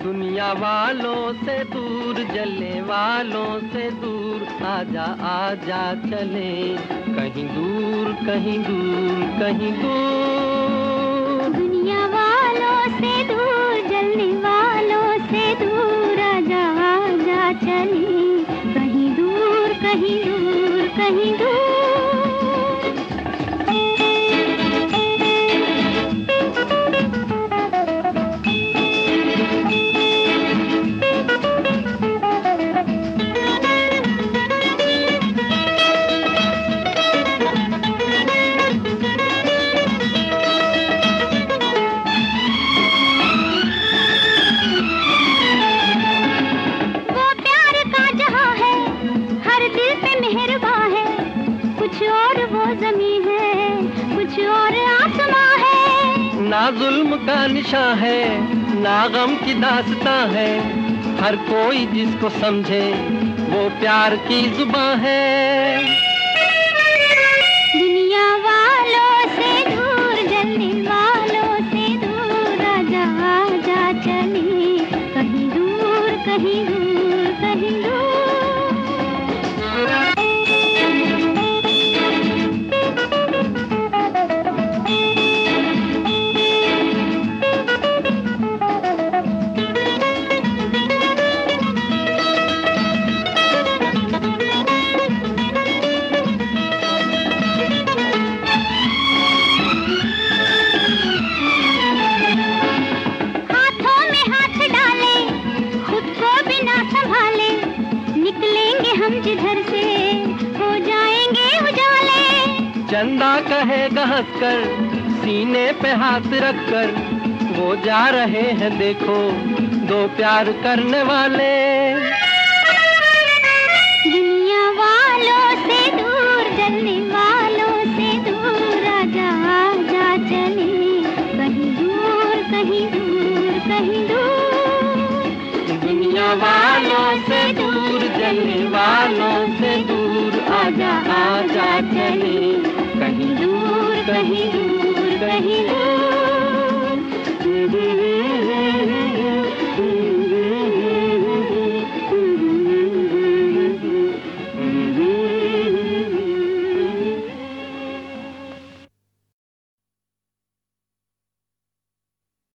दुनिया वालों से दूर, जलने वालों से दूर, आजा आजा चले कहीं दूर, कहीं दूर, कहीं दूर। दुनिया वालों से दूर, जलने वालों से दूर, आजा आजा चले कहीं दूर, कहीं दूर, कहीं दूर। ना जुल्म का निशान है, ना गम की दास्तां है, हर कोई जिसको समझे वो प्यार की जुबां है। दुनिया वालों से दूर, जलने वालों से दूर, आजा आजा चले कहीं दूर, कहीं दूर, कहीं दूर। जिधर से हो जाएंगे उजाले। चंदा कहेगा हंसकर, सीने पे हाथ रखकर, वो जा रहे हैं देखो दो प्यार करने वाले। दुनिया वालों से दूर, जलने वालों से दूर, आजा आजा चले कहीं दूर, कहीं दूर, कहीं दूर। दुनिया वालों से दूर, जलने वालों से दूर, आजा आजा चले